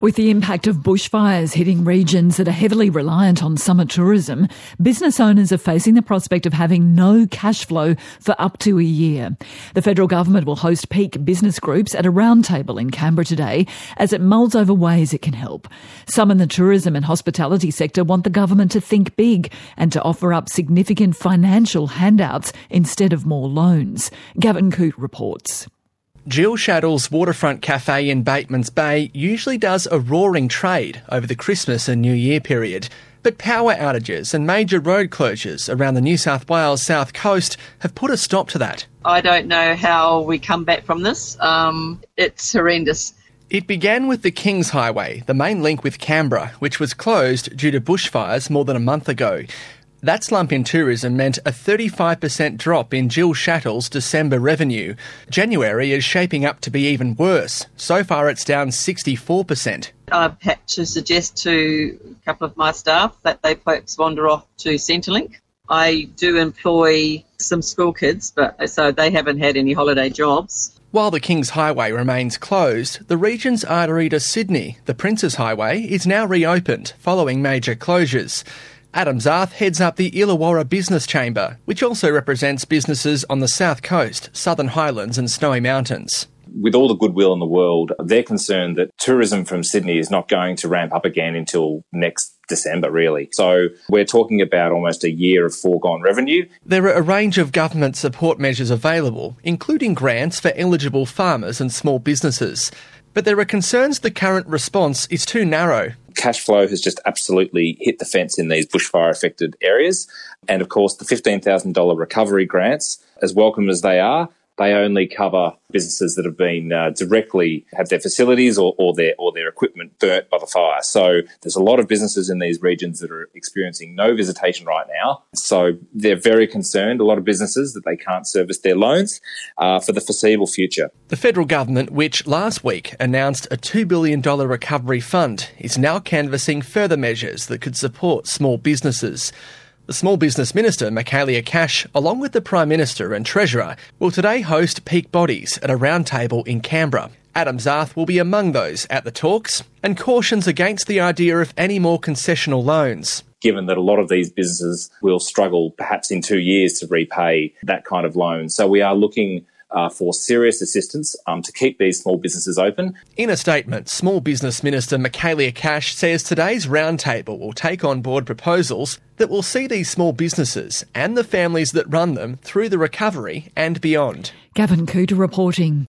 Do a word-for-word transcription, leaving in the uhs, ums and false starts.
With the impact of bushfires hitting regions that are heavily reliant on summer tourism, business owners are facing the prospect of having no cash flow for up to a year. The federal government will host peak business groups at a roundtable in Canberra today as it mulls over ways it can help. Some in the tourism and hospitality sector want the government to think big and to offer up significant financial handouts instead of more loans. Gavin Coote reports. Jill Shaddle's waterfront cafe in Batemans Bay usually does a roaring trade over the Christmas and New Year period. But power outages and major road closures around the New South Wales south coast have put a stop to that. I don't know how we come back from this. Um, it's horrendous. It began with the Kings Highway, the main link with Canberra, which was closed due to bushfires more than a month ago. That slump in tourism meant a thirty-five percent drop in Jill Shaddle's December revenue. January is shaping up to be even worse. So far it's down sixty-four percent. I've had to suggest to a couple of my staff that they folks wander off to Centrelink. I do employ some school kids, but so they haven't had any holiday jobs. While the Kings Highway remains closed, the region's artery to Sydney, the Princes Highway, is now reopened following major closures. Adam Zarth heads up the Illawarra Business Chamber, which also represents businesses on the south coast, Southern Highlands and Snowy Mountains. With all the goodwill in the world, they're concerned that tourism from Sydney is not going to ramp up again until next December, really. So we're talking about almost a year of foregone revenue. There are a range of government support measures available, including grants for eligible farmers and small businesses. But there are concerns the current response is too narrow. Cash flow has just absolutely hit the fence in these bushfire-affected areas. And, of course, the fifteen thousand dollars recovery grants, as welcome as they are, they only cover businesses that have been uh, directly had their facilities or, or their or their equipment burnt by the fire. So there's a lot of businesses in these regions that are experiencing no visitation right now. So they're very concerned, a lot of businesses, that they can't service their loans uh, for the foreseeable future. The federal government, which last week announced a two billion dollars recovery fund, is now canvassing further measures that could support small businesses. The Small Business Minister, Michaelia Cash, along with the Prime Minister and Treasurer, will today host peak bodies at a roundtable in Canberra. Adam Zarth will be among those at the talks and cautions against the idea of any more concessional loans. Given that a lot of these businesses will struggle perhaps in two years to repay that kind of loan. So we are looking Uh, for serious assistance um, to keep these small businesses open. In a statement, Small Business Minister Michaelia Cash says today's roundtable will take on board proposals that will see these small businesses and the families that run them through the recovery and beyond. Gavin Coote reporting.